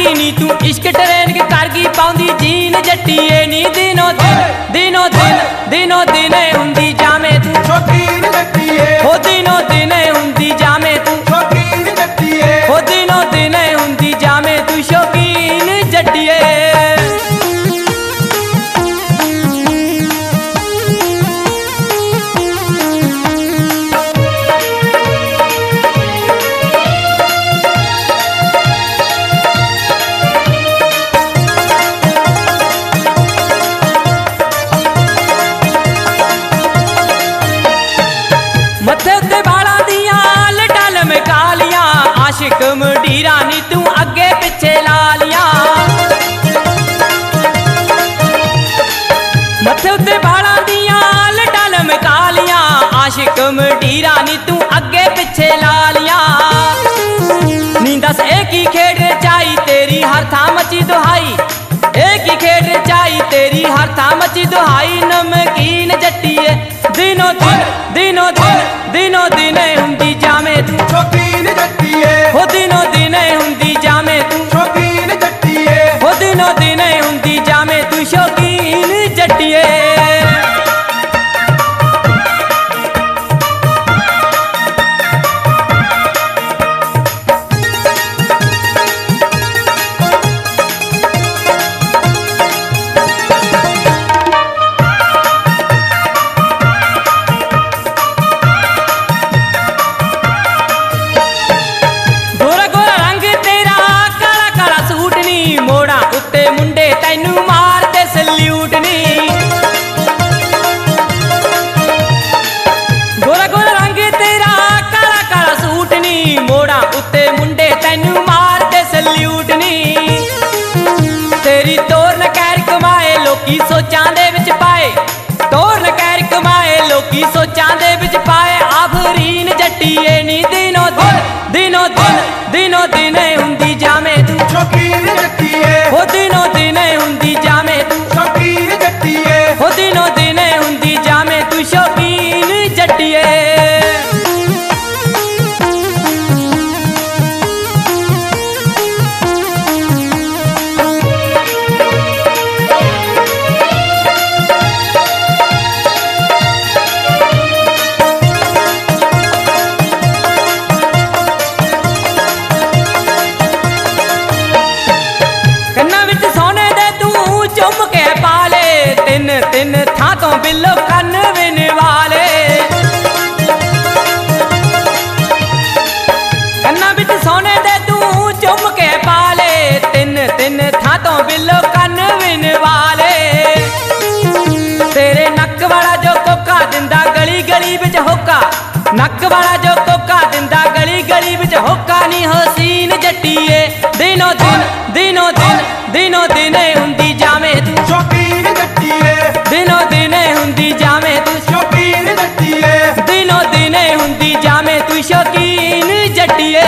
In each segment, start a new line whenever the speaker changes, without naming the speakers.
गई नी तू इश्क ट्रेन के कारगी पाउंदी जीन जट्टीए नी दिनों दिन हुंदी जामे तू
शौकीन जट्टीए
हो दिनों दिन हुंदी जामे तू
शौकीन जट्टीए
हो दिनों दिन हुंदी जामे तू शौकीन जट्टीए। मथे उत्ते बाला दियां लटाल में कालियां आशिक मुडीरा नी तू अगे पिछे लालियां। मथे उत्ते बाला दियां लटाल में कालियां आशिक मुडीरा नी तू अगे पिछे लालियां। नी दस एक ही खेड चाई तेरी हर थां मची दुहाई एक ही खेड चाई तेरी हर थां मची दुहाई नमकीन जट्टीए दिनों दिन हुंदी जामे तू
शौकीन जट्टीए
हो दिनों दिन हुंदी जामे तू
शौकीन जट्टीए
हो दिनों दिन हुंदी जामे तू शौकीन जट्टीए। मोड़ा उत्ते मुंडे तैनू मारते सल्यूट नी गोरा गोरा रंग तेरा काला काला सूट नी मोड़ा उत्ते मुंडे तैनू मारते सल्यूट नी। तेरी तोर न कैर कमाए लोकी सोचां दे विच पाए तोर न कैर कमाए लोकी सोचां दे विच पाए आफरीन जट्टीए नी दिनों दिन हुंदी जामे तू
शौकीन जट्टीए
हो दिनों दिन हुंदी जामे तू
शौकीन जट्टीए
हो दिनों दिन हुंदी जामे तू शौकीन जट्टीए। तिन थां तो बिलो कन विन वाले कन्ना बिच सोने दे तू चुम के पाले तिन थां तो बिलो कन विन वाले। तेरे नक वाला जो कोका दिंदा गली गली बिच होका नक वाला जो कोका दिंदा गली गली बिच होका नी हसीन जट्टीए दिनों दिन हुंदी जामे तू
शौकीन जट्टीए
दिनों दिन हुंदी जामे तू
शौकीन जट्टीए
दिनों दिन हुंदी जामे तू शौकीन जट्टीए।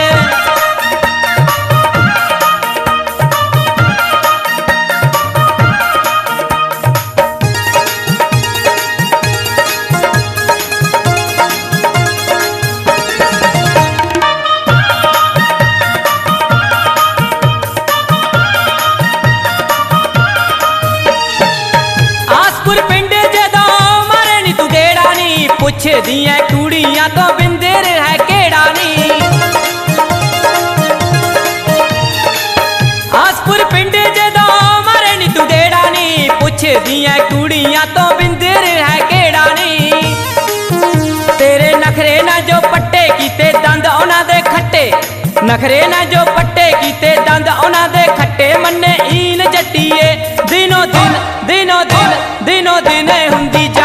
पुछ दियां कुड़ियां तो बिंदर है केड़ा नी आसपुर पिंड जदों मारे नी तू गेड़ा नी पुछ दियां कुड़ियां तो बिंदर है केड़ा नी। तेरे नखरे ना जो पट्टे कीते दंद उन्हां दे खट्टे नखरे ना जो पट्टे कीते दंद उन्हां दे खट्टे मन्ने ईन जट्टीए दिनों दिन हुंदी